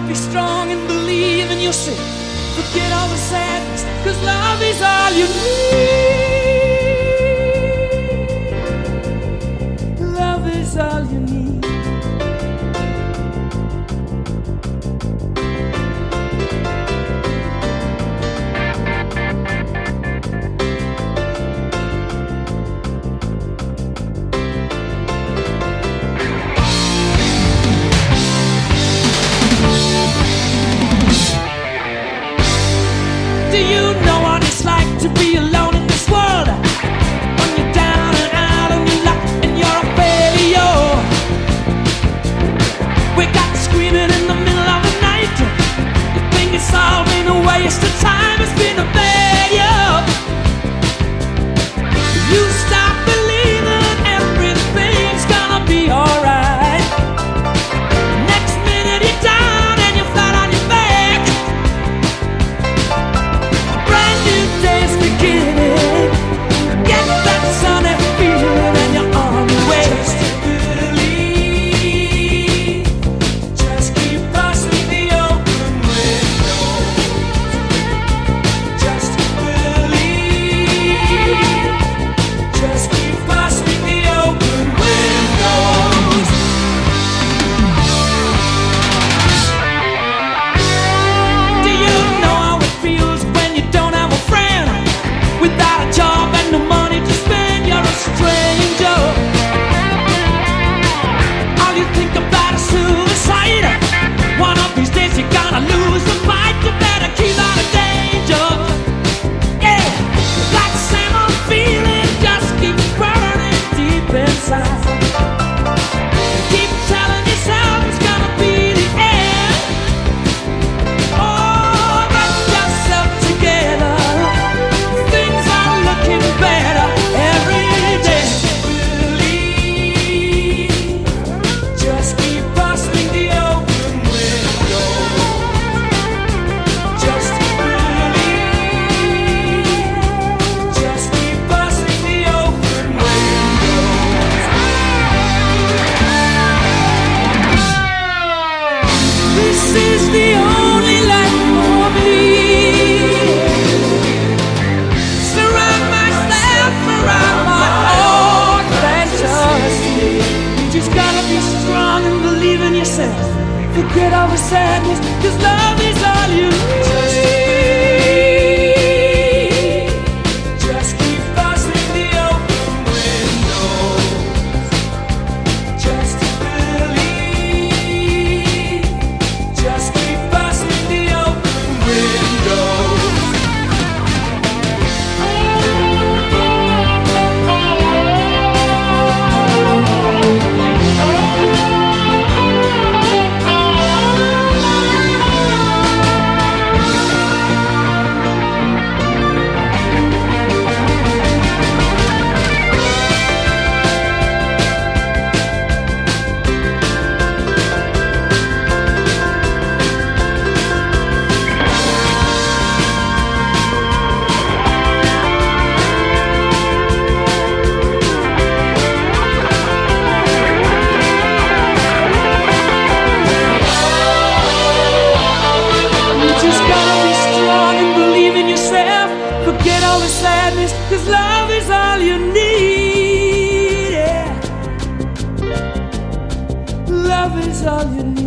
be strong and believe in yourself. Forget all the sadness, 'cause love is all you need. Love is all you need. Do you know what it's like to be alone in this world? When you're down and out on your luck and you're a failure. We got screaming in the middle of the night. You think it's all been a waste of time, it's been a failure. You stop believing everything's gonna be alright. Next minute you're down and you're flat on your back. Day's beginning. Get that sunny feeling and you're on your way. Just believe. Just keep passing the open windows. Just believe. Just keep passing the open windows. Do you know how it feels when you don't have a friend? Without a job and no money to spend, you're a stranger. All you think about is suicide. One of these days you're gonna lose the fight. You better keep out of danger. Yeah, that same old feeling just keeps burning deep inside. Keep telling yourself it's gonna be the end. Oh, get yourself together. Looking better every day. Believe. Just keep busting the open window. Just believe. Just keep busting the open windows. This is the only life for me. Surround myself around my own fantasy. You just gotta be strong and believe in yourself. Forget all the sadness, 'cause love is all you need. Just keep busting the open windows. Just believe. Just keep busting the open windows. Forget all the sadness, 'cause love is all you need. Yeah. Love is all you need.